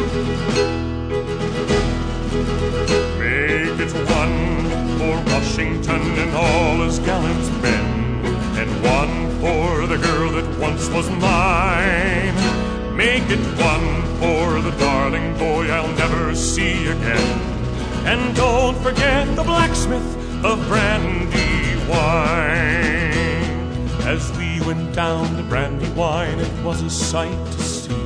Make it one for Washington and all his gallant men, and one for the girl that once was mine. Make it one for the darling boy I'll never see again, and don't forget the blacksmith of Brandywine. As we went down to Brandywine, it was a sight to see.